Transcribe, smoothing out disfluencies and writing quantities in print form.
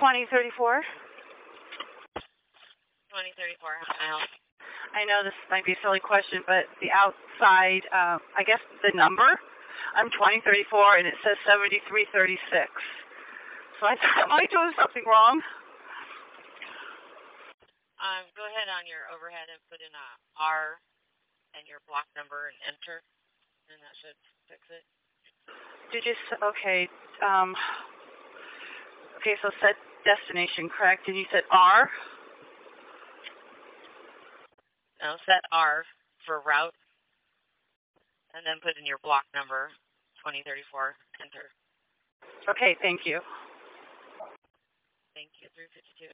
2034. 2034, how can I help? I know this might be a silly question, but the outside, I guess the number, I'm 2034 and it says 7336. So I thought, am I doing something wrong? Go ahead on your overhead and put in a R and your block number and enter, and that should fix it. Did you, okay, okay, so set destination, correct? And you said R? No, set R for route, and then put in your block number, 2034, enter. Okay, thank you. Thank you, 352.